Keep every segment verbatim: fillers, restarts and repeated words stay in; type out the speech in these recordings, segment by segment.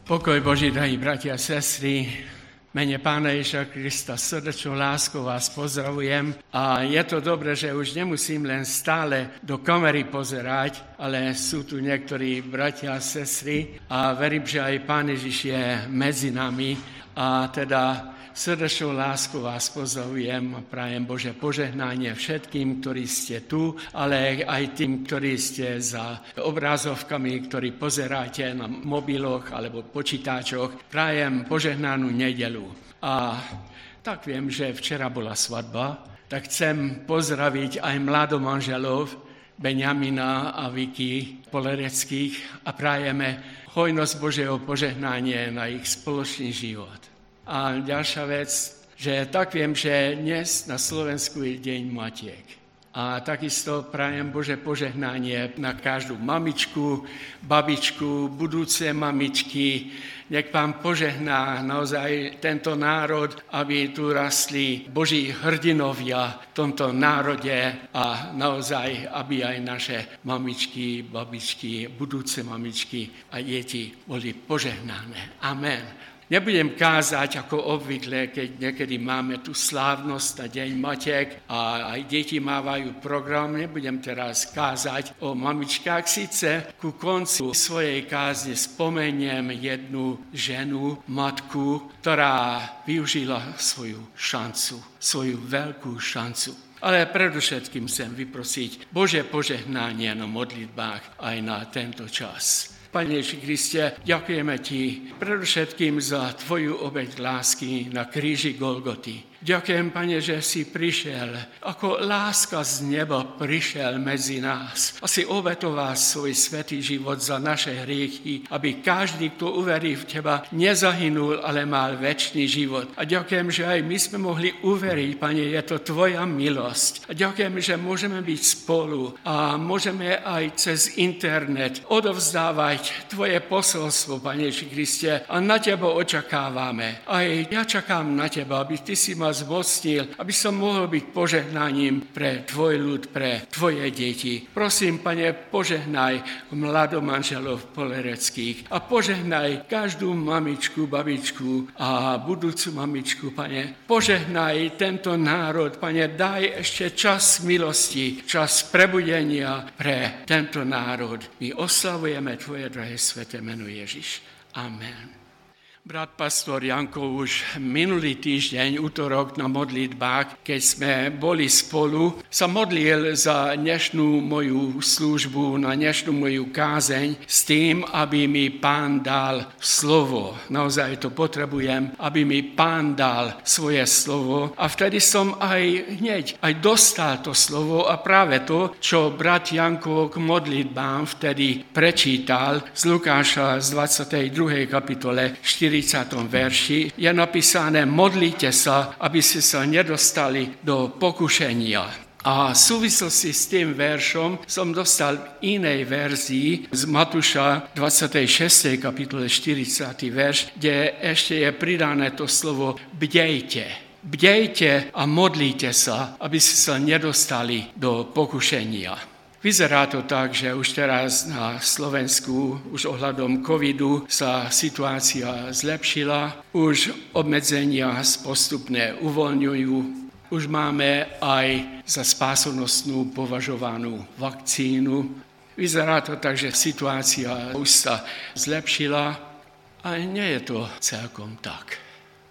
Pokoj Boží, drahí bratia a sestry, mene Pána Ježiša Krista srdečnou láskou vás pozdravujem. A je to dobré, že už nemusím len stále do kamery pozerať, ale sú tu niektorí bratia a sestry a verím, že aj Pán Ježiš je medzi nami. A teda srdečnou láskou vás pozdravujem a prajem Bože požehnanie všetkým, ktorí ste tu, ale aj tým, ktorí ste za obrazovkami, ktorí pozeráte na mobiloch alebo počítačoch. Prajem požehnanú nedeľu. A tak viem, že včera bola svadba, tak chcem pozdraviť aj mladomanželov Benjamina a Vicky Polereckých a prajeme hojnosť Božieho požehnanie na ich spoločný život. A ďalšia vec, že tak viem, že dnes na Slovensku je deň matiek. A takisto prajem Bože požehnanie na každú mamičku, babičku, budúce mamičky. Nech Pán požehná naozaj tento národ, aby tu rastli Boží hrdinovia v tomto národe a naozaj, aby aj naše mamičky, babičky, budúce mamičky a deti boli požehnané. Amen. Nebudem kázať ako obvykle, keď niekedy máme tu slávnosť na Deň matiek a aj deti mávajú program. Nebudem teraz kázať o mamičkách. Sice ku koncu svojej kázne spomeniem jednu ženu, matku, ktorá využila svoju šancu, svoju veľkú šancu. Ale predovšetkým chcem vyprosiť Božie požehnanie na modlitbách aj na tento čas. Pane Ježiši Kriste, ďakujeme Ti predovšetkým za Tvoju obeť lásky na kríži Golgoty. Ďakujem, Pane, že si prišiel, ako láska z neba prišiel medzi nás a si obetoval svoj svätý život za naše hriechy, aby každý, kto uverí v Teba, nezahynul, ale mal večný život. A ďakujem, že aj my sme mohli uveriť, Pane, je to Tvoja milosť. A ďakujem, že môžeme byť spolu a môžeme aj cez internet odovzdávať Tvoje posolstvo, Pane Ježiši Kriste, a na Teba očakávame. Aj ja čakám na Teba, aby Ty si ma zmocnil, aby som mohol byť požehnaním pre Tvoj ľud, pre Tvoje deti. Prosím, Pane, požehnaj mladomanželov Polereckých a požehnaj každú mamičku, babičku a budúcu mamičku, Pane. Požehnaj tento národ, Pane, daj ešte čas milosti, čas prebudenia pre tento národ. My oslavujeme Tvoje drahé sväté meno Ježiš. Amen. Brat pastor Janko už minulý týždeň, útorok na modlitbách, keď sme boli spolu, sa modlil za dnešnú moju službu, na dnešnú moju kázeň s tým, aby mi Pán dal slovo. Naozaj to potrebujem, aby mi Pán dal svoje slovo. A vtedy som aj hneď aj dostal to slovo a práve to, čo brat Janko k modlitbám vtedy prečítal z Lukáša z dvadsiatej druhej kapitole štyridsiatom verši je napísané: modlite sa, aby ste sa nedostali do pokušenia. A v súvislosti s tým veršom som dostal v inej verzii z Matúša dvadsiatej šiestej kapitole štyridsiaty verš, kde ešte je pridané to slovo bdejte. Bdejte a modlite sa, aby ste sa nedostali do pokušenia. Vyzerá to tak, že už teraz na Slovensku, už ohľadom covidu sa situácia zlepšila, už obmedzenia postupne uvoľňujú, už máme aj za spásonosnú považovanú vakcínu. Vyzerá to tak, že situácia už sa zlepšila, ale nie je to celkom tak.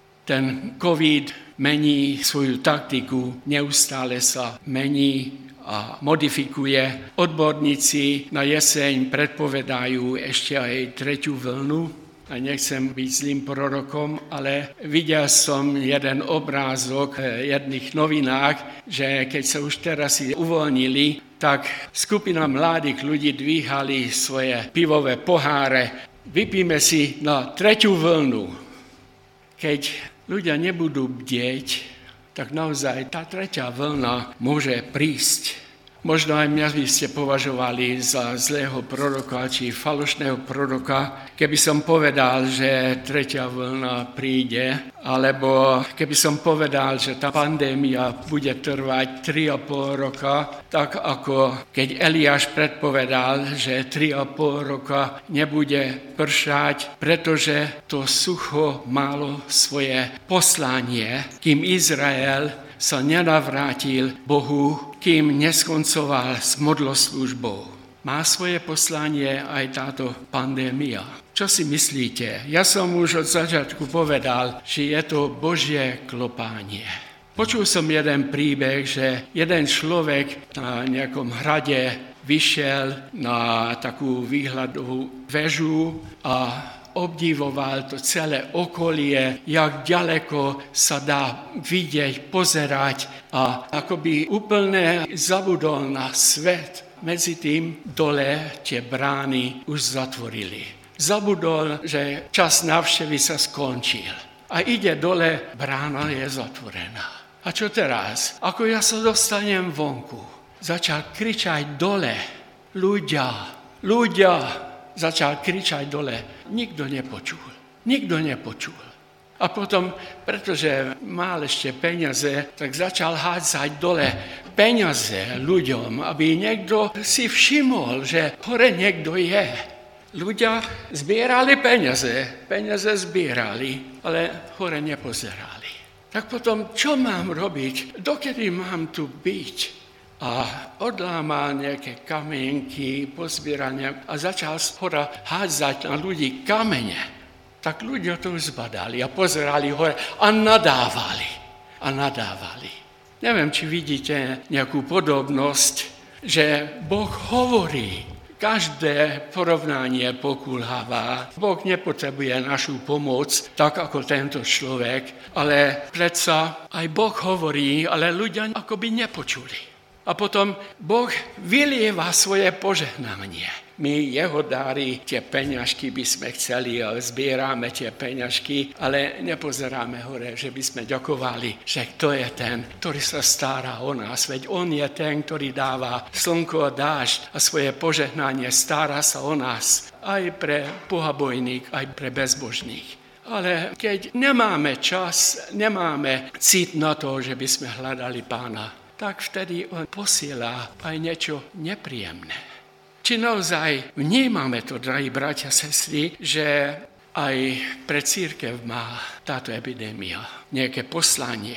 Ten covid mení svoju taktiku, neustále sa mení a modifikuje. Odborníci na jeseň predpovedajú ešte aj tretiu vlnu. A nechcem byť zlým prorokom, ale videl som jeden obrázok v jedných novinách, že keď sa už teraz uvoľnili, tak skupina mladých ľudí dvíhali svoje pivové poháre. Vypíme si na tretiu vlnu. Keď ľudia nebudú bdieť, tak naozaj tá tretia vlna môže prísť. Možno aj mňa by ste považovali za zlého proroka či falošného proroka, keby som povedal, že tretia vlna príde, alebo keby som povedal, že tá pandémia bude trvať tri a pol roka, tak ako keď Eliáš predpovedal, že tri a pol roka nebude pršať, pretože to sucho malo svoje poslanie, kým Izrael sa nenavrátil Bohu, kým neskoncoval s modloslužbou. Má svoje poslanie aj táto pandémia. Čo si myslíte? Ja som už od začiatku povedal, že je to Božie klopanie. Počul som jeden príbeh, že jeden človek na nejakom hrade vyšiel na takú výhľadovú väžu a obdivoval to celé okolie, jak ďaleko sa dá vidieť, pozerať a akoby úplne zabudol na svet. Medzi tým dole tie brány už zatvorili. Zabudol, že čas návštevy sa skončil. A ide dole, brána je zatvorená. A čo teraz? Ako ja sa dostanem vonku? Začal kričať dole. Ľudia, ľudia. Začal kričať dole. Nikto nepočul. Nikto nepočul. A potom, pretože mal ešte peniaze, tak začal hádzať dole peniaze ľuďom, aby niekto si všimol, že hore niekto je. Ľudia zbierali peniaze. Peniaze zbierali, ale hore nepozerali. Tak potom, čo mám robiť? Dokedy mám tu byť? A odlámal nejaké kamienky, pozbierania a začal hora hádzať na ľudí kamene. Tak ľudia to zbadali a pozerali hore a nadávali. A nadávali. Neviem, či vidíte nejakú podobnosť, že Boh hovorí. Každé porovnanie pokulháva. Boh nepotrebuje našu pomoc, tak ako tento človek, ale predsa aj Boh hovorí, ale ľudia akoby nepočuli. A potom Boh vylieva svoje požehnanie. My, jeho dári, tie peňažky by sme chceli, ale zbierame tie peňažky, ale nepozeráme hore, že by sme ďakovali, že to je ten, ktorý sa stará o nás. Veď on je ten, ktorý dáva slnko a dážď a svoje požehnanie, stará sa o nás. Aj pre bohabojných, aj pre bezbožných. Ale keď nemáme čas, nemáme cít na to, že by sme hľadali Pána, tak vtedy on posiela aj niečo nepríjemné. Či naozaj vnímame to, drahí bratia a sestry, že aj pre cirkev má táto epidémia nejaké poslanie.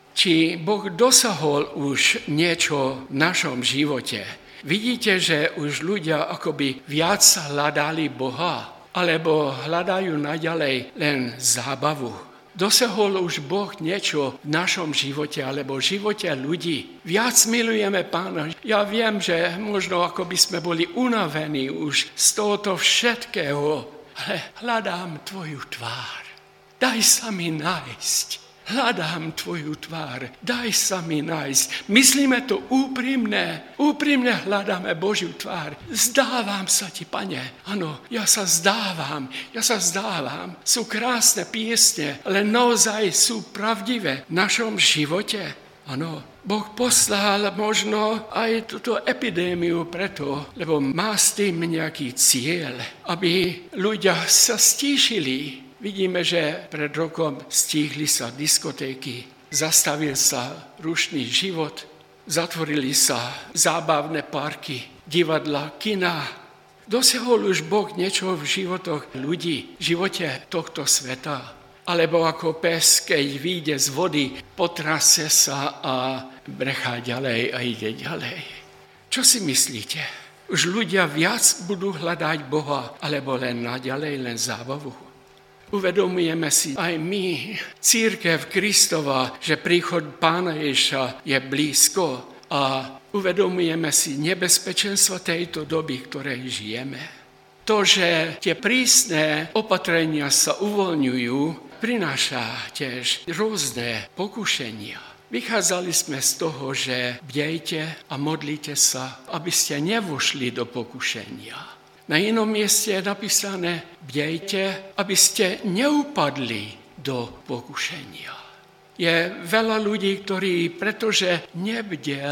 Či Boh dosahol už niečo v našom živote. Vidíte, že už ľudia akoby viac hľadali Boha, alebo hľadajú naďalej len zábavu. Dosahol už Boh niečo v našom živote alebo v živote ľudí. Viac milujeme Pána. Ja viem, že možno ako by sme boli unavení už z tohoto všetkého, ale hľadám tvoju tvár. Daj sa mi nájsť. Hľadám tvoju tvár. Daj sa mi nájsť. Myslíme to úprimne. Úprimne hľadáme Božiu tvár. Zdávam sa ti, Pane. Áno, ja sa zdávam. Ja sa zdávam. Sú krásne piesne, ale naozaj sú pravdivé v našom živote. Áno, Boh poslal možno aj túto epidémiu preto, lebo má s tým nejaký cieľ, aby ľudia sa stíšili. Vidíme, že pred rokom stíhli sa diskotéky, zastavil sa rušný život, zatvorili sa zábavné parky, divadla, kina. Dosiahol už Boh niečo v životoch ľudí, v živote tohto sveta. Alebo ako pes, keď vyjde z vody, potrase sa a brechá ďalej a ide ďalej. Čo si myslíte? Už ľudia viac budú hľadať Boha, alebo len naďalej, len zábavu? Uvedomujeme si aj my, cirkev Kristova, že príchod Pána Ježiša je blízko a uvedomujeme si nebezpečenstvo tejto doby, v ktorej žijeme. To, že tie prísne opatrenia sa uvoľňujú, prináša tiež rôzne pokušenia. Vychádzali sme z toho, že bdejte a modlite sa, aby ste nevošli do pokušenia. Na inom mieste je napísané, bdejte, aby ste neupadli do pokušenia. Je veľa ľudí, ktorí, pretože nebdel,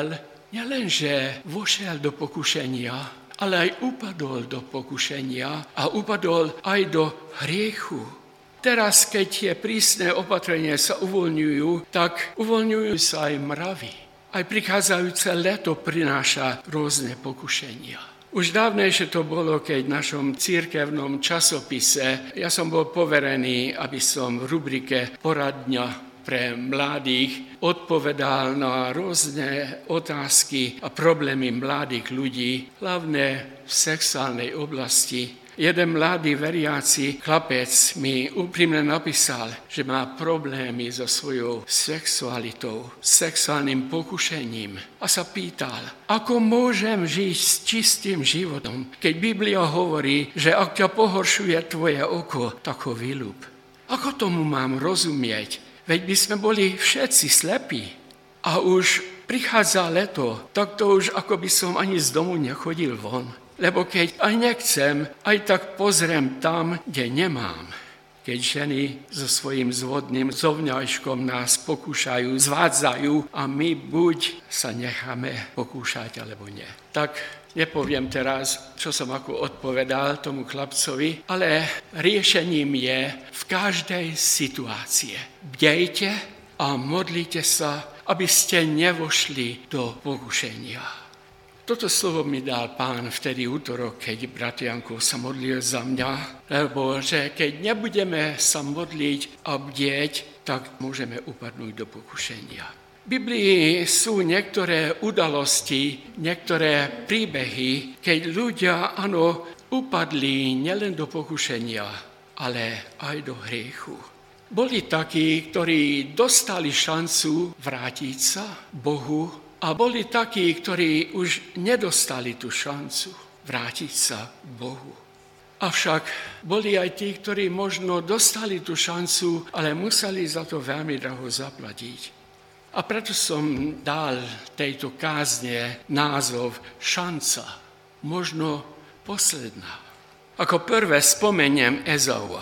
nielenže vošiel do pokušenia, ale aj upadol do pokušenia a upadol aj do hriechu. Teraz, keď tie prísne opatrenia sa uvoľňujú, tak uvoľňujú sa aj mravy. Aj prichádzajúce leto prináša rôzne pokušenia. Už dávnejšie to bolo, keď v našom cirkevnom časopise ja som bol poverený, aby som v rubrike Poradňa pre mladých odpovedal na rôzne otázky a problémy mladých ľudí, hlavne v sexuálnej oblasti. Jeden mladý veriaci chlapec mi úprimne napísal, že má problémy so svojou sexualitou, sexuálnym pokušením a sa pýtal, ako môžem žiť s čistým životom, keď Biblia hovorí, že ak ťa pohoršuje tvoje oko, tak ho vyľúb. Ako tomu mám rozumieť? Veď by sme boli všetci slepí a už prichádza leto, tak to už ako by som ani z domu nechodil von. Lebo keď aj nechcem, aj tak pozriem tam, kde nemám. Keď ženy so svojím zvodným zovňajškom nás pokúšajú, zvádzajú a my buď sa necháme pokúšať, alebo nie. Tak nepoviem teraz, čo som ako odpovedal tomu chlapcovi, ale riešením je v každej situácii. Bdejte a modlite sa, aby ste nevošli do pokušenia. Toto slovo mi dal Pán vtedy útorok, keď brat Janko sa modlil za mňa, lebo že keď nebudeme sa modliť a bdieť, tak môžeme upadnúť do pokušenia. V Biblii sú niektoré udalosti, niektoré príbehy, keď ľudia, áno, upadli nielen do pokušenia, ale aj do hriechu. Boli takí, ktorí dostali šancu vrátiť sa Bohu, a boli takí, ktorí už nedostali tú šancu vrátiť sa k Bohu. Avšak boli aj tí, ktorí možno dostali tú šancu, ale museli za to veľmi draho zaplatiť. A preto som dal tejto kázne názov Šanca, možno posledná. Ako prvé spomeniem Ezaua.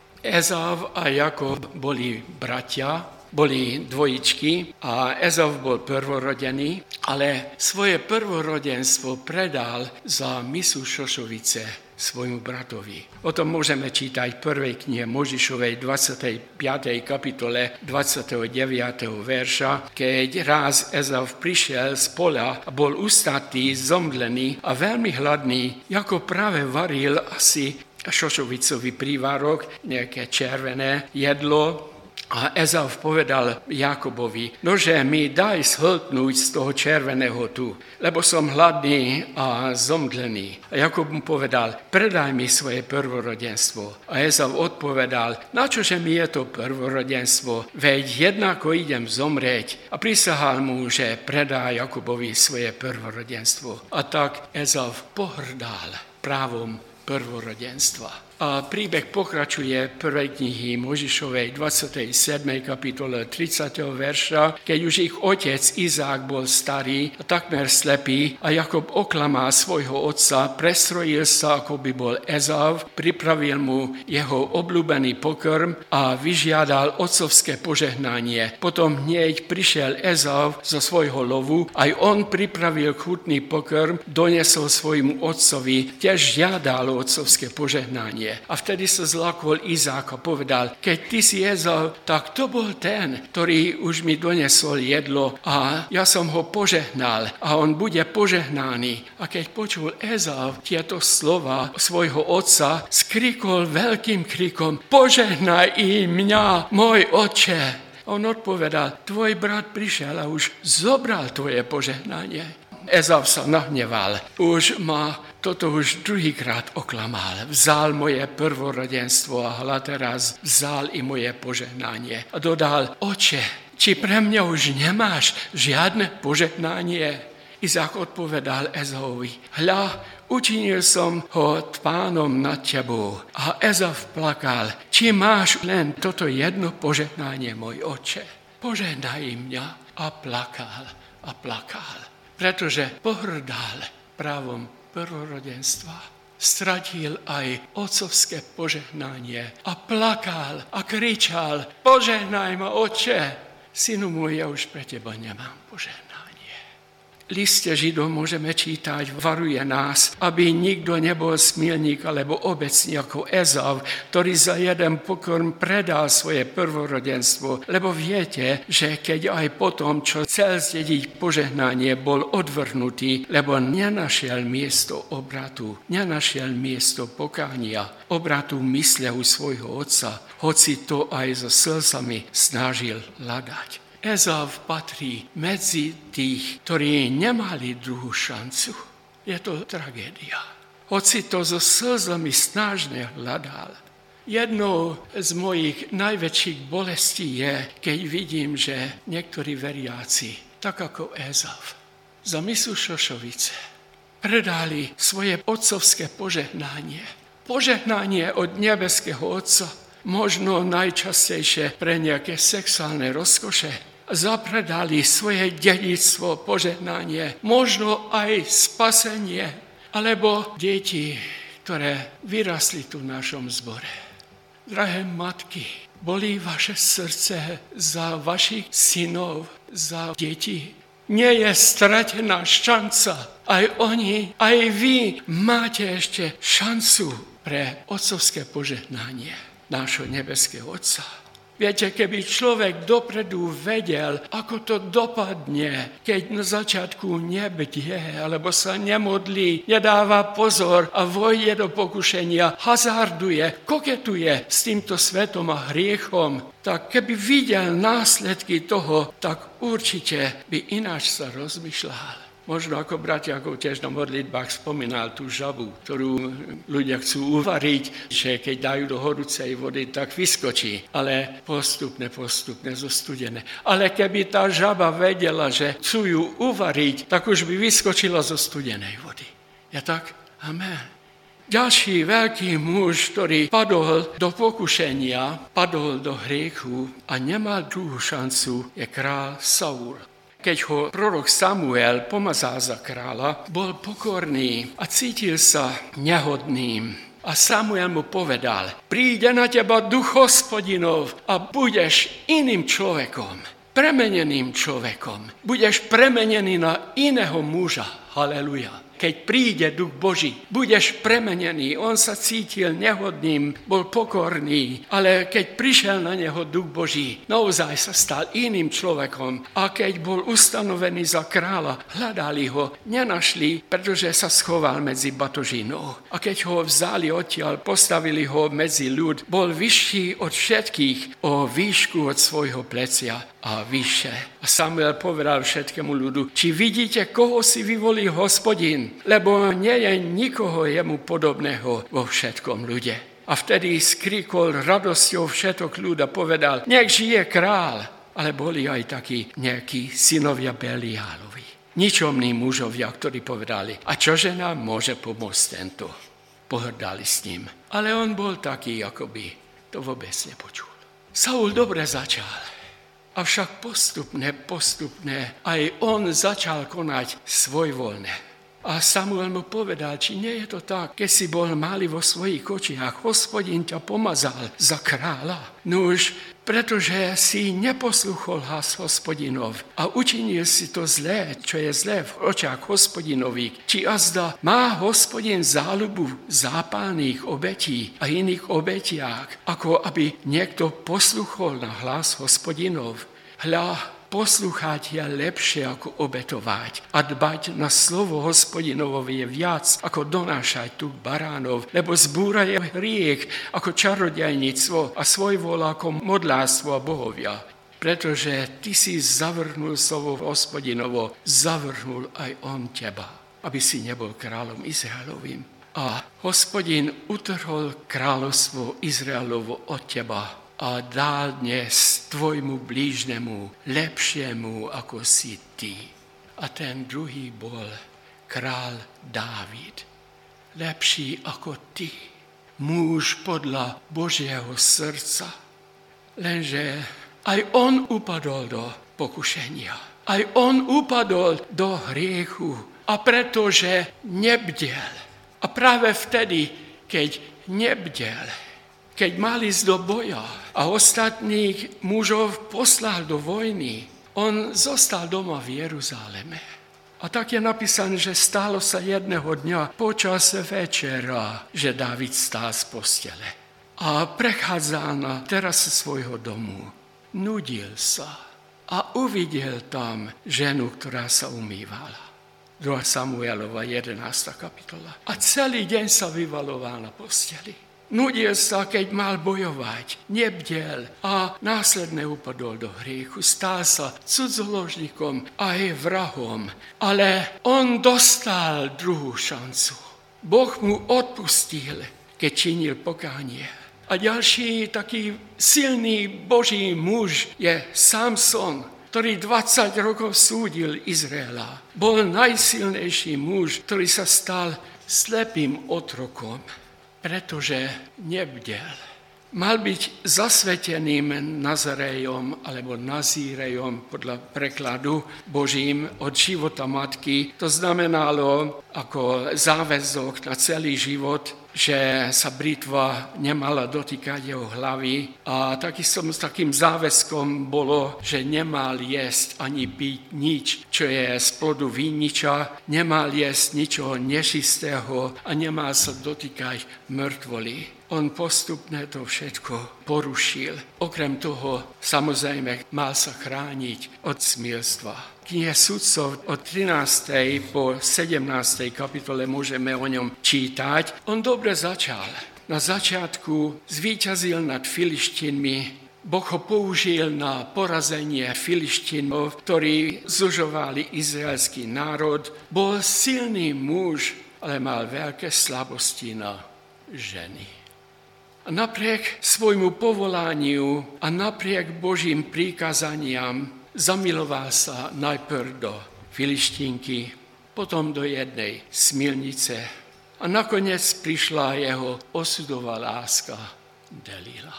Ezav a Jakob boli bratia, boli dvojičky a Ezau bol prvorodený, ale svoje prvorodenstvo predal za misu šošovice svojmu bratovi. O tom môžeme čítať v prvej knihe Mojžišovej dvadsiatej piatej kapitole dvadsiateho deviateho verša, keď raz Ezau prišiel z poľa a bol ustatý, zomdlený a veľmi hladný, ako práve varil asi šošovicový prívarok, nejaké červené jedlo. A Ezau povedal Jakobovi, nože mi daj shltnúť z toho červeného tu, lebo som hladný a zomdlený. A Jakob mu povedal, predaj mi svoje prvorodenstvo. A Ezau odpovedal, načože mi je to prvorodenstvo, veď jednako idem zomrieť. A prisahal mu, že predá Jakobovi svoje prvorodenstvo. A tak Ezau pohrdal právom prvorodenstva. A príbeh pokračuje prvej knihy Mojžišovej dvadsiatej siedmej kapitole tridsiateho verša, keď už ich otec Izák bol starý a takmer slepý a Jakob oklamal svojho otca, prestrojil sa, ako by bol Ezau, pripravil mu jeho obľúbený pokrm a vyžiadal otcovské požehnanie. Potom hneď prišiel Ezau zo svojho lovu, aj on pripravil chutný pokrm, doniesol svojmu otcovi, tiež žiadal otcovské požehnanie. A vtedy sa zlakol Izák a povedal, keď ty si Ezau, tak to bol ten, ktorý už mi donesol jedlo a ja som ho požehnal a on bude požehnaný. A keď počul Ezau tieto slova svojho otca, skrikol veľkým krikom, požehnaj i mňa, môj otče. A on odpovedal, tvoj brat prišiel a už zobral tvoje požehnanie. Ezau sa nahneval, už ma toto už druhýkrát oklamal. Vzal moje prvorodenstvo a hľa teraz vzal i moje požehnanie. A dodal, oče, či pre mňa už nemáš žiadne požehnanie? Izák odpovedal Ezauvi, hľa, učinil som ho pánom nad tebou. A Ezau plakal, či máš len toto jedno požehnanie, môj oče? Požehnaj mňa. A plakal, a plakal, pretože pohrdal právom prvorodenstva. Stratil aj otcovské požehnanie a plakal a kričal, požehnaj ma, oče. Synu môj, ja už pre teba nemám požehnanie. liste Židom môžeme čítať, varuje nás, aby nikto nebol smilník alebo obecný ako Ezav, ktorý za jeden pokorm predal svoje prvorodenstvo. Lebo viete, že keď aj potom, čo chcel zdediť požehnanie, bol odvrhnutý, lebo nenašiel miesto obratu, nenašiel miesto pokánia, obratu mysle u svojho otca, hoci to aj so slzami snažil hľadať. Ezav patrí medzi tých, ktorí nemali druhú šancu. Je to tragédia. Hoci to so slzami snažne hľadal. Jednou z mojich najväčších bolestí je, keď vidím, že niektorí veriaci, tak ako Ezav, za misu šošovice predali svoje otcovské požehnanie. Požehnanie od nebeského Otca, možno najčastejšie pre nejaké sexuálne rozkoše, zapredali svoje dedičstvo, požehnanie, možno aj spasenie, alebo deti, ktoré vyrastli tu v našom zbore. Drahé matky, bolí vaše srdce za vašich synov, za deti? Nie je stratená šanca. Aj oni, aj vy máte ešte šancu pre otcovské požehnanie nášho nebeského Otca. Viete, keby človek dopredu vedel, ako to dopadne, keď na začiatku nebdie, alebo sa nemodlí, nedáva pozor a vojde do pokušenia, hazarduje, koketuje s týmto svetom a hriechom, tak keby videl následky toho, tak určite by ináč sa rozmýšľal. Možno ako Bratiakov tiež na modlitbách spomínal tú žabu, ktorú ľudia chcú uvariť, že keď dajú do horúcej vody, tak vyskočí, ale postupne, postupne zostudené. Ale keby tá žaba vedela, že chcú ju uvariť, tak už by vyskočila zo studenej vody. Je tak? Amen. Ďalší veľký muž, ktorý padol do pokušenia, padol do hriechu a nemal druhú šancu, je král Saul. Keď ho prorok Samuel pomazal za kráľa, bol pokorný a cítil sa nehodným. A Samuel mu povedal, príde na teba duch Hospodinov a budeš iným človekom, premeneným človekom. Budeš premenený na iného muža. Haleluja. Keď príde duch Boží, budeš premenený. On sa cítil nehodným, bol pokorný, ale keď prišiel na neho duch Boží, naozaj sa stal iným človekom. A keď bol ustanovený za kráľa, hľadali ho, nenašli, pretože sa schoval medzi batožinou. A keď ho vzali odtiaľ, postavili ho medzi ľud, bol vyšší od všetkých, o výšku od svojho plecia a vyššie. A Samuel povedal všetkému ľudu, či vidíte, koho si vyvolil Hospodin, lebo nie je nikoho jemu podobného vo všetkom ľude. A vtedy skrikol radosťou všetok ľud a povedal, nech žije král. Ale boli aj takí nejakí synovia Beliálovi. Ničomní mužovia, ktorí povedali, a čože nám môže pomôcť tento? Pohrdali s ním. Ale on bol taký, akoby to vôbec nepočul. Saul dobre začal. Avšak postupne, postupne aj on začal konať svojvoľne. A Samuel mu povedal, či nie je to tak, keď si bol malý vo svojich očiach, Hospodin ťa pomazal za kráľa. Nuž, pretože si neposluchol hlas Hospodinov a učinil si to zlé, čo je zlé v očiach Hospodinových. Či azda má Hospodin záľubu zápalných obetí a iných obetiach, ako aby niekto posluchol na hlas Hospodinov. Hľa, poslúchať je lepšie ako obetovať a dbať na slovo Hospodinovo je viac ako donášať tu baránov, lebo zbúra je hriech ako čarodejníctvo a svojvoľa ako modlárstvo a bohovia. Pretože ty si zavrhnul slovo Hospodinovo, zavrhnul aj on teba, aby si nebol kráľom Izraelovým. A Hospodin utrhol kráľovstvo Izraelovo od teba a dal dnes tvojmu blížnemu lepšiemu ako si ty. A ten druhý bol král Dávid. Lepší ako ty. Muž podľa Božieho srdca. Lenže aj on upadol do pokušenia. Aj on upadol do hriechu. A pretože nebdel. A práve vtedy, keď nebdel, keď mal ísť do boja a ostatných mužov poslal do vojny, on zostal doma v Jeruzaleme. A A tak je napísané, že stalo sa jedného dňa počas večera, že Dávid stál z postele. A prechádzal na terase svojho domu. Nudil sa a uvidel tam ženu, ktorá sa umývala. druhá Samuelova jedenásta kapitola. A celý deň sa vyvaloval na posteli. Nudil sa, keď mal bojovať, nebdel a následne upadol do hriechu. Stal sa cudzoložníkom a aj vrahom, ale on dostal druhú šancu. Boh mu odpustil, keď činil pokánie. A ďalší taký silný Boží muž je Samson, ktorý dvadsať rokov súdil Izraela. Bol najsilnejší muž, ktorý sa stal slepým otrokom, pretože nebdel. Mal byť zasveteným Nazarejom alebo Nazírejom podľa prekladu Božím od života matky. To znamenalo ako záväzok na celý život, že sa britva nemala dotýkať jeho hlavy. A takisto s takým záväzkom bolo, že nemal jesť ani piť nič, čo je z plodu viniča, nemal jesť ničoho nečistého a nemal sa dotýkať mŕtvoly. On postupne to všetko porušil. Okrem toho, samozrejme, mal sa chrániť od smilstva. Knihe Sudcov od trinástej po sedemnástej kapitole môžeme o ňom čítať. On dobre začal. Na začiatku zvíťazil nad Filištínmi. Boh ho použil na porazenie Filištínov, ktorí zužovali izraelský národ. Bol silný muž, ale mal veľké slabosti na ženy. A napriek svojmu povolaniu a napriek Božím príkazaniam zamiloval sa najprv do Filištínky, potom do jednej smilnice a nakoniec prišla jeho osudová láska Delila.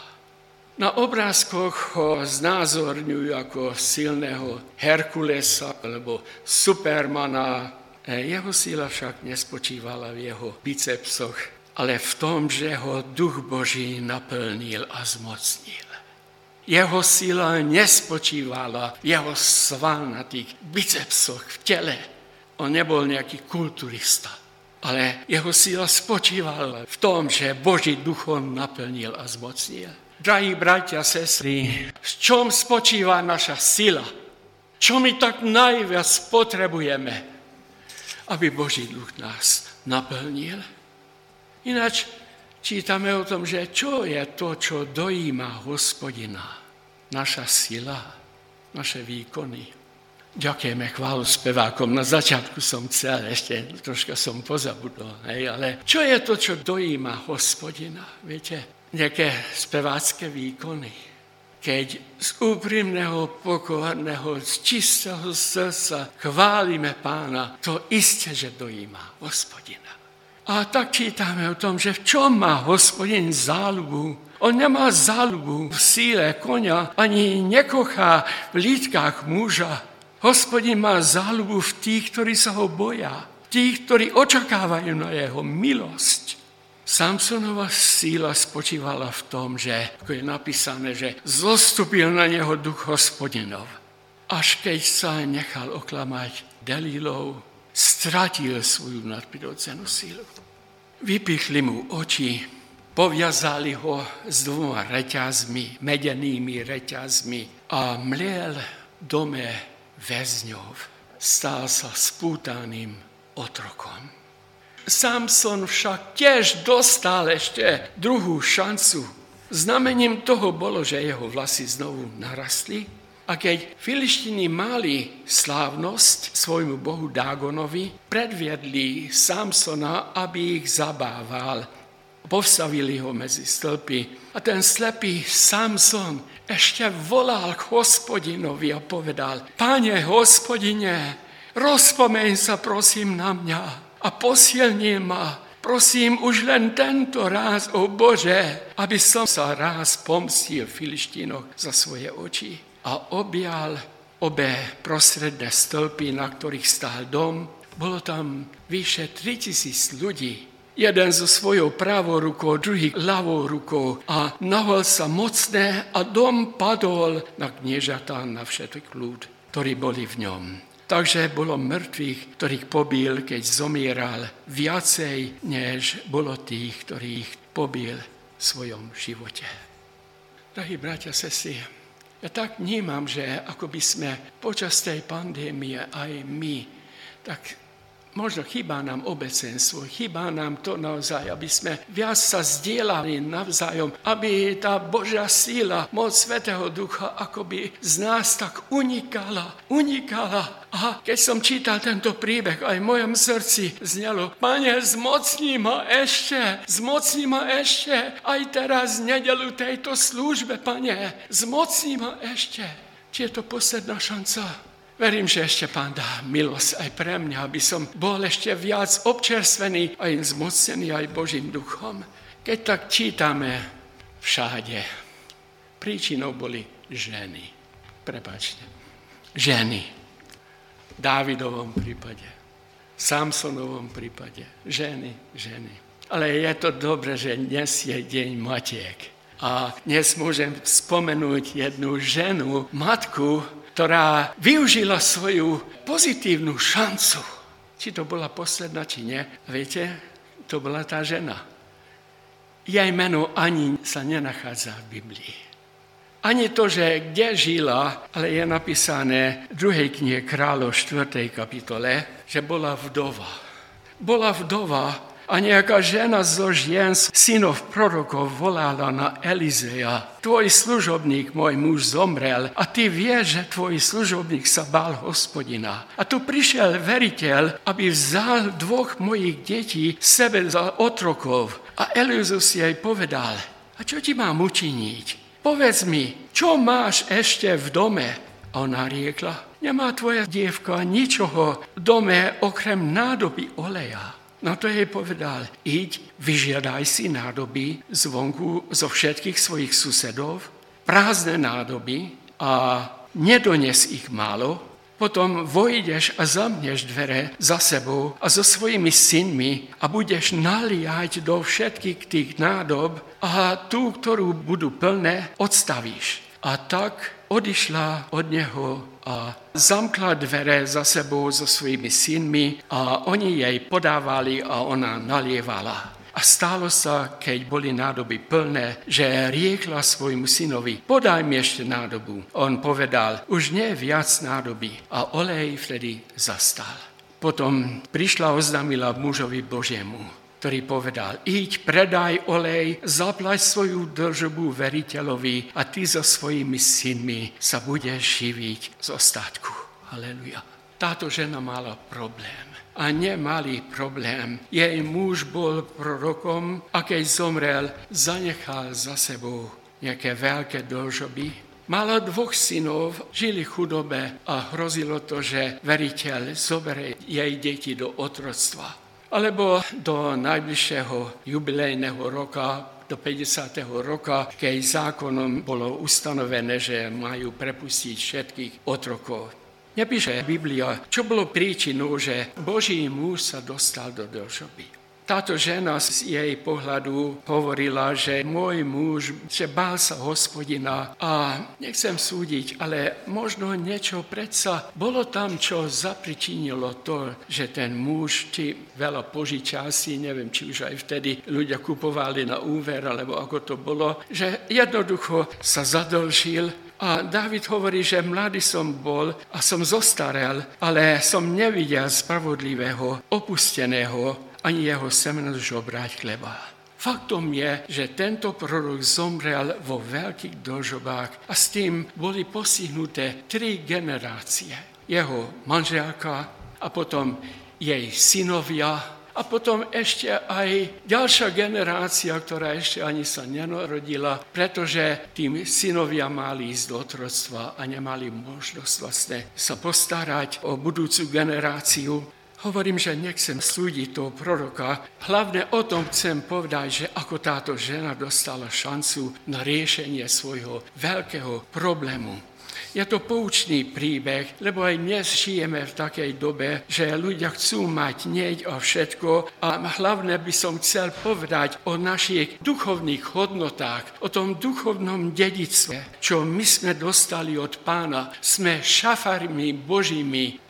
Na obrázkoch ho znázorňujú ako silného Herkulesa alebo Supermana. Jeho sila však nespočívala v jeho bicepsoch, ale v tom, že ho Duch Boží naplnil a zmocnil. Jeho sila nespočívala v jeho svalnatých bicepsoch v tele. On nebol nejaký kulturista, ale jeho sila spočívala v tom, že Boží duch ho naplnil a zmocnil. Drahí bratia a sestry, v čom spočíva naša sila? Čo my tak najviac potrebujeme, aby Boží duch nás naplnil? Ináč čítame o tom, že čo je to, čo dojíma Hospodina? Naša sila, naše výkony. Ďakujeme chválu spevákom. Na začiatku som chcel, ešte troška som pozabudol, hej, ale čo je to, čo dojíma Hospodina? Viete, nejaké spevácké výkony. Keď z úprimného, pokorného, z čistého srdca chválime Pána, to isté, že dojíma Hospodina. A tak čítame o tom, že v čom má Hospodin záľubu. On nemá záľubu v síle konia, ani nekochá v lítkách muža. Hospodin má záľubu v tých, ktorí sa ho boja, tých, ktorí očakávajú na jeho milosť. Samsonova síla spočívala v tom, že, ako je napísané, že zostúpil na neho duch Hospodinov. Až keď sa nechal oklamať Delilou, stratil svoju nadprirodzenú sílu. Vypichli mu oči, poviazali ho s dvoma reťazmi, medenými reťazmi a mliel v dome väzňov. Stal sa spútaným otrokom. Samson však tiež dostal ešte druhú šancu. Znamením toho bolo, že jeho vlasy znovu narastli. A keď Filištíni mali slávnosť svojmu bohu Dágonovi, predviedli Samsona, aby ich zabával. Postavili ho medzi stĺpy. A ten slepý Samson ešte volal k Hospodinovi a povedal: Pane Hospodine, rozpomeň sa prosím na mňa a posilni ma. Prosím už len tento raz, o Bože, aby som sa raz pomstil Filištínoch za svoje oči. A objal obe prostredné stĺpy, na ktorých stál dom. Bolo tam vyše tritisíc ľudí. Jeden so svojou pravou rukou, druhý ľavou rukou. A nahol sa mocné a dom padol na kniežatá, na všetok ľud, ktorí boli v ňom. Takže bolo mŕtvych, ktorých pobil, keď zomieral, viacej, než bolo tých, ktorých pobil v svojom živote. Drahí bratia, sestry, ja tak vnímam, že ako by sme počas tej pandémie aj my, tak možno chýba nám obecenstvo, chýba nám to naozaj, aby sme viac sa zdieľali navzájom, aby tá Božia síla, moc Svätého Ducha akoby z nás tak unikala, unikala. A keď som čítal tento príbeh, aj v mojom srdci znelo, Pane, zmocni ma ešte, zmocni ma ešte, aj teraz v nedeľu tejto službe, Pane, zmocni ma ešte. Či je to posledná šanca? Verím, že ešte Pán dá milosť aj pre mňa, aby som bol ešte viac občerstvený aj zmocnený aj Božím duchom. Keď tak čítame všade, príčinou boli ženy. Prepáčte. Ženy. V Dávidovom prípade, v Samsonovom prípade. Ženy, ženy. Ale je to dobré, že dnes je deň matiek. A dnes môžem spomenúť jednu ženu, matku, ktorá využila svoju pozitívnu šancu. Či to bola posledná, či nie. Viete, to bola tá žena. Jej meno ani sa nenachádza v Biblii. Ani to, že kde žila, ale je napísané v druhej knihe Kráľov štvrtej kapitole, že bola vdova. Bola vdova a nejaká žena zo žien synov prorokov volala na Elizeja. Tvoj služobník, môj muž, zomrel a ty vieš, že tvoj služobník sa bál Hospodina. A tu prišiel veriteľ, aby vzal dvoch mojich detí sebe za otrokov. A Elizus jej povedal, a čo ti mám učiniť? Povedz mi, čo máš ešte v dome? A ona riekla, nemá tvoja dievka ničoho v dome okrem nádoby oleja. No to jej povedal, iď, vyžiadaj si nádoby zvonku zo všetkých svojich susedov, prázdne nádoby a nedones ich málo, potom vojdeš a zamneš dvere za sebou a so svojimi synmi a budeš naliať do všetkých tých nádob a tú, ktorú budú plné, odstavíš. A tak odišla od neho a zamkla dvere za sebou so svojimi synmi a oni jej podávali a ona nalievala. A stálo sa, keď boli nádoby plné, že riekla svojmu synovi, podaj mi ešte nádobu. On povedal, už nie je viac nádoby a olej vtedy zastal. Potom prišla oznámila mužovi Božiemu, ktorý povedal, iď, predaj olej, zaplať svoju dlžobu veriteľovi a ty so svojimi synmi sa budeš živiť z ostatku. Halleluja. Táto žena mala problém. A nemalý problém. Jej muž bol prorokom a keď zomrel, zanechal za sebou nejaké veľké dlžoby. Mala dvoch synov, žili v chudobe a hrozilo to, že veriteľ zoberie jej deti do otroctva. Alebo do najbližšieho jubilejného roka, do päťdesiateho roka, keď zákonom bolo ustanovené, že majú prepustiť všetkých otrokov. Nepíše Biblia, čo bolo príčinou, že Boží muž sa dostal do dlžoby. Táto žena z jej pohľadu hovorila, že môj muž, že bál sa Hospodina a nechcem súdiť, ale možno niečo predsa bolo tam, čo zapričinilo to, že ten muž či veľa požičal si, neviem, či už aj vtedy ľudia kupovali na úver, alebo ako to bolo, že jednoducho sa zadlžil. A Dávid hovorí, že mladý som bol a som zostarel, ale som nevidel spravodlivého, opusteného, ani jeho semeno žobrať chleba. Faktom je, že tento prorok zomrel vo veľkých dlžobách a s tým boli postihnuté tri generácie. Jeho manželka a potom jej synovia a potom ešte aj ďalšia generácia, ktorá ešte ani sa nenarodila, pretože tým synovia mali ísť do otroctva a nemali možnosť vlastne sa postarať o budúcu generáciu. Hovorím, že nechcem súdiť toho proroka. Hlavne o tom chcem povedať, že ako táto žena dostala šancu na riešenie svojho veľkého problému. Je to poučný príbeh, lebo aj dnes žijeme v takej dobe, že ľudia chcú mať hneď a všetko a hlavne by som chcel povedať o našich duchovných hodnotách, o tom duchovnom dedictve, čo my sme dostali od Pána. Sme šafármi Božími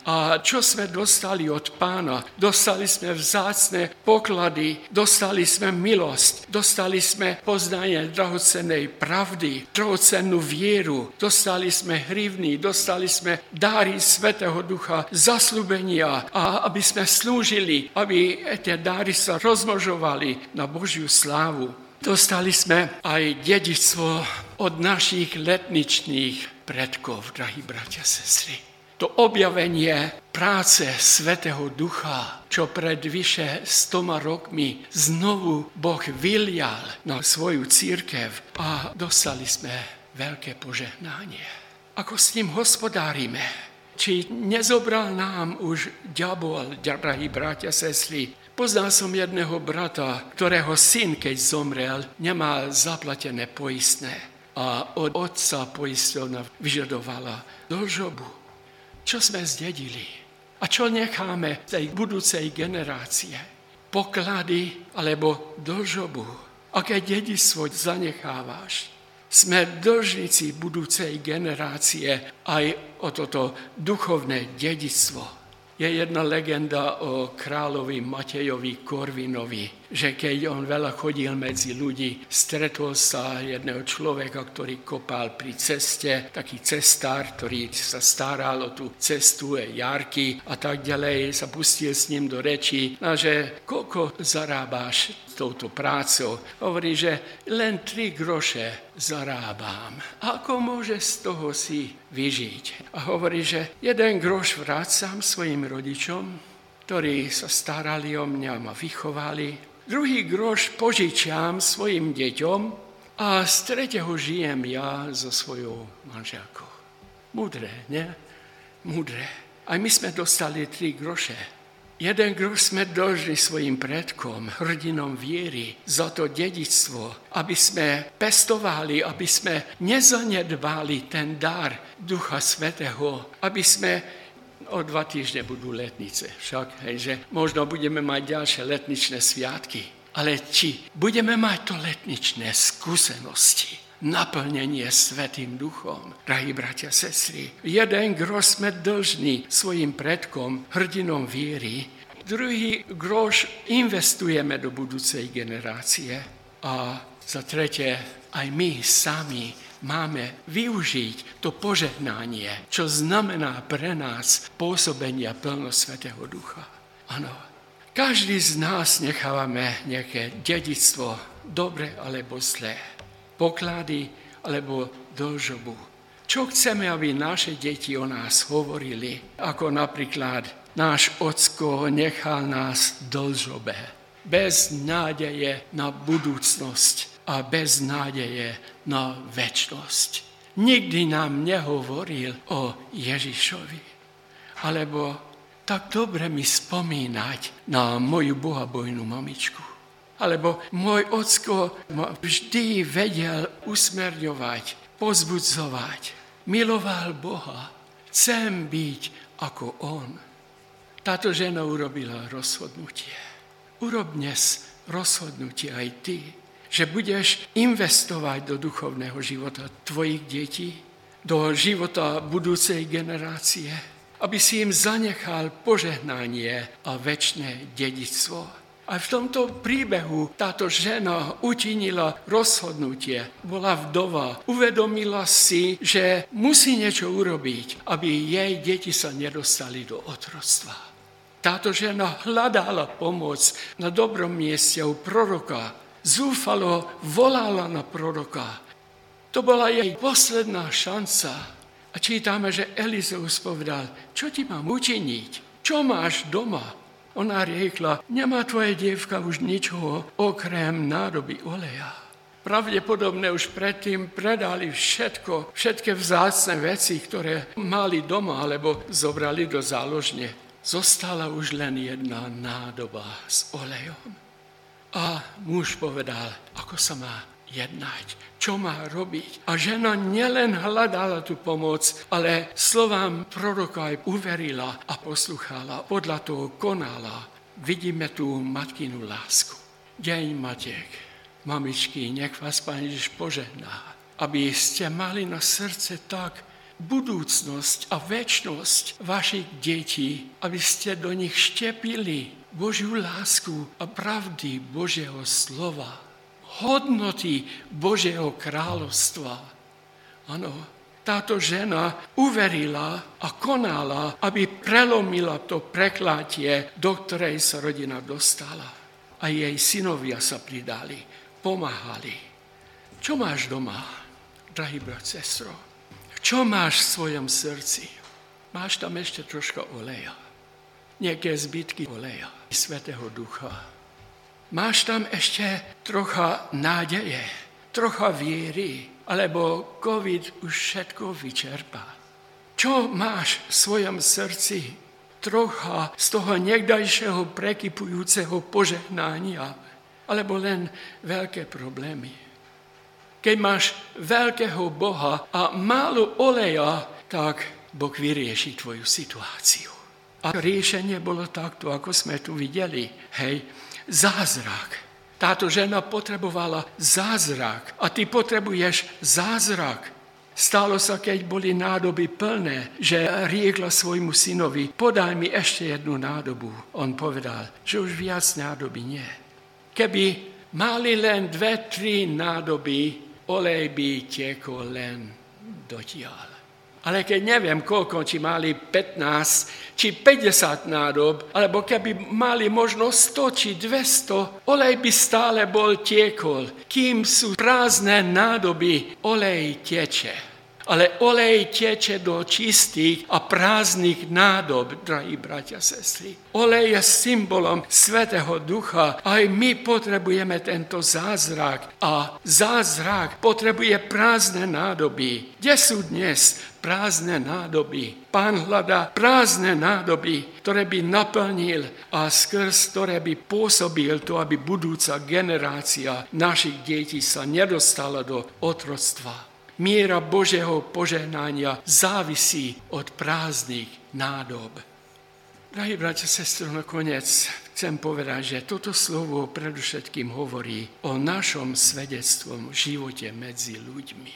A čo sme dostali od Pána? Dostali sme vzácne poklady, dostali sme milosť, dostali sme poznanie drahocennej pravdy, drahocennú vieru, dostali sme hrivny, dostali sme dáry Svätého Ducha, zasľúbenia a aby sme slúžili, aby tie dáry sa rozmnožovali na Božiu slávu. Dostali sme aj dedičstvo od našich letničných predkov, drahí bratia a sestry. To objavenie práce Svätého Ducha, čo pred vyše stoma rokmi znovu Boh vylial na svoju cirkev a dostali sme veľké požehnanie. Ako s ním hospodárime? Či nezobral nám už diabol, drahí bratia a sestry? Poznal som jedného brata, ktorého syn, keď zomrel, nemal zaplatené poistné a od otca poisťovňa vyžadovala dlžobu. Čo sme zdedili a čo necháme tej budúcej generácie? Poklady alebo dlžobu? Aké dedičstvo zanechávaš? Sme dlžníci budúcej generácie aj o toto duchovné dedičstvo. Je jedna legenda o kráľovi Matejovi Korvinovi, že keď on veľa chodil medzi ľudí, stretol sa jedného človeka, ktorý kopal pri ceste, taký cestár, ktorý sa staral o tú cestu, jarky a tak ďalej, sa pustil s ním do rečí, a že koľko zarábáš touto prácou? Hovorí, že len tri groše zarábam. Ako môže z toho si vyžiť? A hovorí, že jeden groš vrácam svojim rodičom, ktorí sa starali o mňa, ma vychovali. Druhý groš požičiam svojim deťom a z tretieho žijem ja so svojou manželkou. Múdre, ne? Múdre. Aj my sme dostali tri groše. Jeden groš sme dlžni svojim predkom, hrdinom viery, za to dedičstvo, aby sme pestovali, aby sme nezanedbali ten dar Ducha Svätého, aby sme, o dva týždne budú letnice, však, hej, že možno budeme mať ďalšie letničné sviatky, ale či budeme mať to letničné skúsenosti, naplnenie Svätým Duchom. Drahí bratia a sestry, jeden groš sme dlžní svojim predkom, hrdinom viery, druhý groš investujeme do budúcej generácie a za tretie aj my sami máme využiť to požehnanie, čo znamená pre nás pôsobenia plno Svätého Ducha. Áno, každý z nás nechávame nejaké dedičstvo, dobre alebo zlé. Poklady alebo dlžobu. Čo chceme, aby naše deti o nás hovorili? Ako napríklad náš ocko nechal nás dlžobe. Bez nádeje na budúcnosť a bez nádeje na večnosť. Nikdy nám nehovoril o Ježišovi. Alebo tak dobre mi spomínať na moju bohabojnú mamičku. Alebo môj ocko ma vždy vedel usmerňovať, pozbudzovať. Miloval Boha. Chcem byť ako on. Táto žena urobila rozhodnutie. Urob dnes rozhodnutie aj ty, že budeš investovať do duchovného života tvojich detí, do života budúcej generácie, aby si im zanechal požehnanie a večné dedičstvo. A v tomto príbehu táto žena učinila rozhodnutie, bola vdova, uvedomila si, že musí niečo urobiť, aby jej deti sa nedostali do otroctva. Táto žena hľadala pomoc na dobrom mieste u proroka, zúfalo volala na proroka. To bola jej posledná šanca. A čítame, že Elizeus povedal, čo ti mám učiniť? Čo máš doma? Ona riekla, nemá tvoje dievka už ničoho okrem nádoby oleja. Pravdepodobne už predtým predali všetko, všetky vzácne veci, ktoré mali doma alebo zobrali do záložne. Zostala už len jedna nádoba s olejom. A muž povedal, ako sa má jednať, čo má robiť. A žena nielen hľadala tú pomoc, ale slovám proroka aj uverila a posluchala, podľa toho konala. Vidíme tu matkinu lásku. Deň matiek, mamičky, nech vás Pán Ježiš požehná, aby ste mali na srdce tak budúcnosť a večnosť vašich detí, aby ste do nich štepili Božiu lásku a pravdy Božieho slova, hodnoty Božieho kráľovstva. Áno, táto žena uverila a konala, aby prelomila to preklátie, do ktorej sa rodina dostala. A jej synovia sa pridali, pomáhali. Čo máš doma, drahý brat, sestro? Čo máš v svojom srdci? Máš tam ešte troška oleja. Nejaké zbytky oleja, Svätého Ducha. Máš tam ešte trocha nádeje, trocha viery, alebo COVID už všetko vyčerpá. Čo máš v svojom srdci? Trocha z toho niekdajšieho prekypujúceho požehnania, alebo len veľké problémy. Keď máš veľkého Boha a málo oleja, tak Boh vyrieši tvoju situáciu. A riešenie bolo takto, ako sme tu videli. Hej, zázrak. Táto žena potrebovala zázrak a ty potrebuješ zázrak. Stalo sa, keď boli nádoby plné, že riekla svojmu synovi, podaj mi ešte jednu nádobu. On povedal, že už viac nádoby nie. Keby mali len dve, tri nádoby, olej by tiekol len dotiaľ. Ale keď neviem koľko, či mali pätnásť, či päťdesiat nádob, alebo keby mali možno sto či dvesto, olej by stále bol tiekol. Kým sú prázdne nádoby, olej teče. Ale olej teče do čistých a prázdnych nádob, drahí bratia a sestry. Olej je symbolom Svätého Ducha. Aj my potrebujeme tento zázrak. A zázrak potrebuje prázdne nádoby. Kde sú dnes prázdne nádoby? Pán hľadá prázdne nádoby, ktoré by naplnil a skrz ktoré by pôsobil to, aby budúca generácia našich detí sa nedostala do otroctva. Miera Božieho požehnania závisí od prázdnych nádob. Drahí bratia a sestry, nakoniec chcem povedať, že toto slovo predovšetkým hovorí o našom svedectvom živote medzi ľuďmi.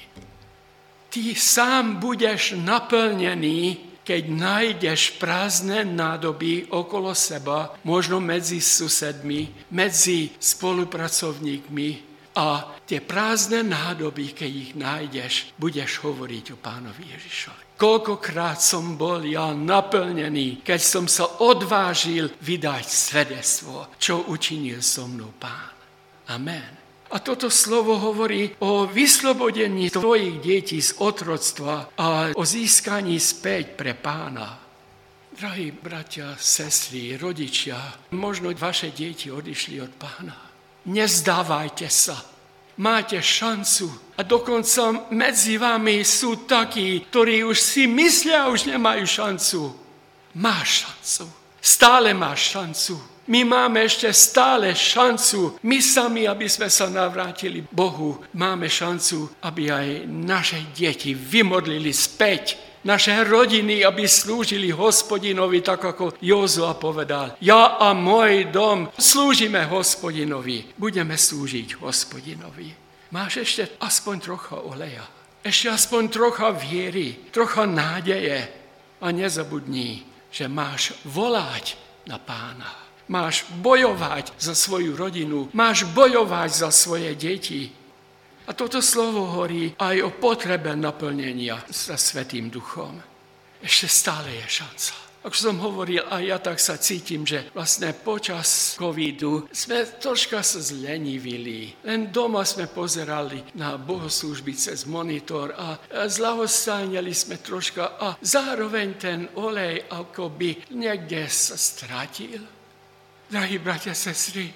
Ty sám budeš naplnený, keď nájdeš prázdne nádoby okolo seba, možno medzi susedmi, medzi spolupracovníkmi, a tie prázdne nádoby, keď ich nájdeš, budeš hovoriť o Pánovi Ježišovi. Koľkokrát som bol ja naplnený, keď som sa odvážil vydať svedectvo, čo učinil so mnou Pán. Amen. A toto slovo hovorí o vyslobodení tvojich detí z otroctva a o získaní späť pre Pána. Drahí bratia, sestry, rodičia, možno vaše deti odišli od Pána. Nezdávajte sa. Máte šancu. A dokonca medzi vami sú takí, ktorí už si myslia, už nemajú šancu. Máš šancu. Stále máš šancu. My máme ešte stále šancu. My sami, aby sme sa navrátili Bohu, máme šancu, aby aj naše deti vymodlili späť. Naše rodiny, aby slúžili Hospodinovi, tak ako Jozua povedal. Ja a môj dom slúžime Hospodinovi. Budeme slúžiť Hospodinovi. Máš ešte aspoň trocha oleja. Ešte aspoň trocha viery, trocha nádeje. A nezabudni, že máš volať na Pána. Máš bojovať za svoju rodinu. Máš bojovať za svoje deti. A toto slovo hovorí aj o potrebe naplnenia sa Svätým Duchom. Ešte stále je šanca. Ako som hovoril, aj ja tak sa cítim, že vlastne počas covidu sme troška sa zlenivili. Len doma sme pozerali na bohoslúžby cez monitor a zľahostajnili sme troška a zároveň ten olej akoby niekde sa stratil. Drahí bratia, sestry,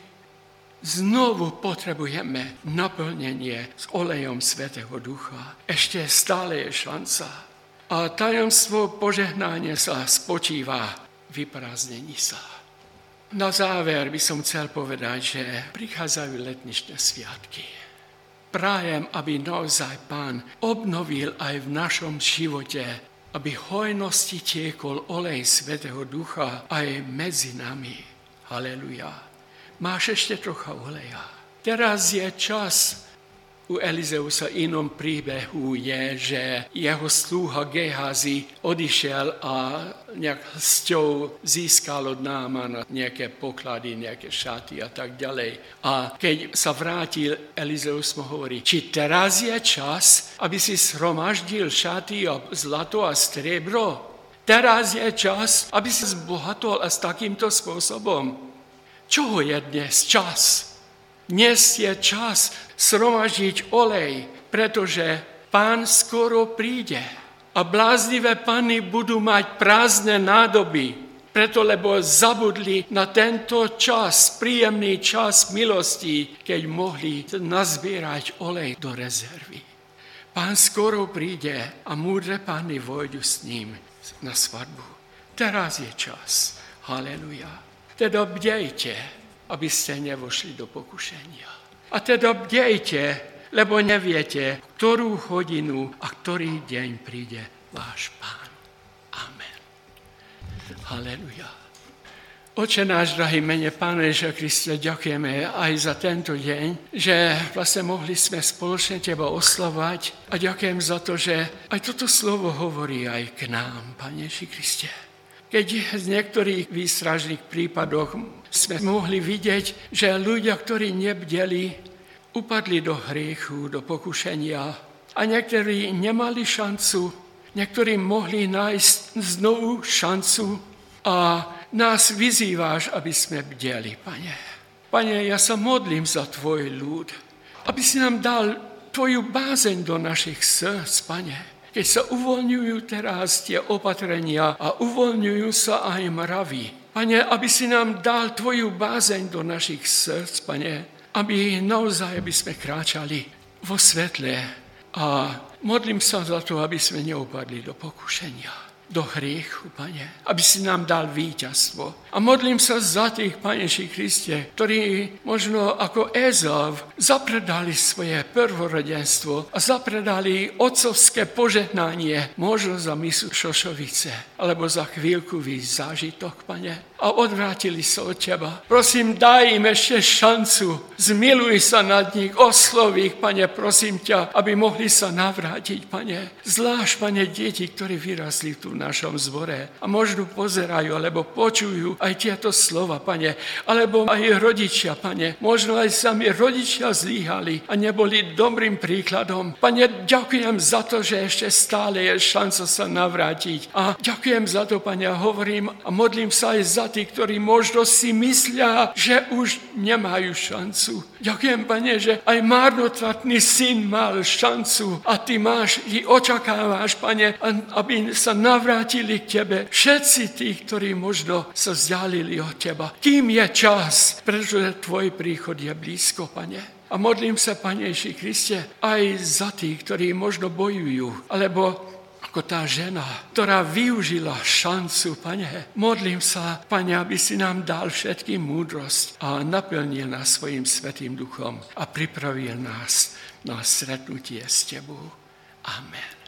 znovu potrebujeme naplnenie s olejom Svätého Ducha. Ešte stále je šanca. A tajomstvo požehnania sa spočíva v vyprázdnení sa. Na záver by som chcel povedať, že prichádzajú letničné sviatky. Prajem, aby naozaj Pán obnovil aj v našom živote, aby hojnosti tiekol olej Svätého Ducha aj medzi nami. Haleluja. Máš ešte trocha oleja. Teraz je čas u Elizeusa inom príbehu je, že jeho slúha Gehazi odišiel a nejak sťou získal od Námana nejaké poklady, nejaké šaty a tak ďalej. A keď sa vrátil, Elizeus mu hovorí, či teraz je čas, aby si shromaždil šaty a zlato a striebro? Teraz je čas, aby si zbohatol a s takýmto spôsobom. Čoho je dnes čas? Dnes je čas shromaždiť olej, pretože Pán skoro príde a bláznivé panny budú mať prázdne nádoby, preto lebo zabudli na tento čas, príjemný čas milosti, keď mohli nazbierať olej do rezervy. Pán skoro príde a múdre panny vojdu s ním na svadbu. Teraz je čas. Haleluja. Teda bdejte, aby ste nevošli do pokušenia. A teda bdejte, lebo neviete, ktorú hodinu a ktorý deň príde váš Pán. Amen. Haleluja. Oče náš, drahý, mene Pána Ježiša Krista, ďakujeme aj za tento deň, že vlastne mohli sme spoločne Teba oslavovať a ďakujem za to, že aj toto slovo hovorí aj k nám, Pane Ježiši Kriste. Keď z niektorých výstražných prípadoch sme mohli vidieť, že ľudia, ktorí nebdeli, upadli do hriechu, do pokušenia a niektorí nemali šancu, niektorí mohli nájsť znovu šancu a nás vyzýváš, aby sme bdeli, Pane. Pane, ja sa modlím za Tvoj ľud, aby si nám dal Tvoju bázeň do našich srdc, Pane. Keď sa uvoľňujú teraz tie opatrenia a uvoľňujú sa aj mravy. Pane, aby si nám dal Tvoju bázeň do našich srdc, Pane, aby naozaj aby sme kráčali vo svetle a modlím sa za to, aby sme neupadli do pokušenia, do hriechu, Pane, aby si nám dal víťazstvo. A modlím sa za tých, Pane Ježiši Kriste, ktorí možno ako Ézau zapredali svoje prvorodenstvo a zapredali otcovské požehnanie, možno za misu šošovice, alebo za chvíľkový zážitok, Pane, a odvrátili sa od Teba. Prosím, daj im ešte šancu, zmiluj sa nad nich, oslov ich, Pane, prosím ťa, aby mohli sa navrátiť, Pane. Zvlášť, Pane, deti, ktorí vyrasli tu v našom zbore a možno pozerajú, alebo počujú aj tieto slova, Pane, alebo aj rodičia, Pane. Možno aj sami rodičia zlíhali a neboli dobrým príkladom. Pane, ďakujem za to, že ešte stále je šanca sa navrátiť. A ďakujem za to, Pane, a hovorím a modlím sa aj za tých, ktorí možno si myslia, že už nemajú šancu. Ďakujem, Pane, že aj marnotratný syn mal šancu a Ty máš i očakávaš, Pane, aby sa navrátili k Tebe všetci tí, ktorí možno sa vzdialili od Teba. Kým je čas, pretože Tvoj príchod je blízko, Pane. A modlím sa, Pane Ježiši Kriste, aj za tých, ktorí možno bojujú, alebo ako tá žena, ktorá využila šancu, Pane. Modlím sa, Pane, aby si nám dal všetkým múdrosť a naplnil nás svojim svätým duchom a pripravil nás na stretnutie s Tebou. Amen.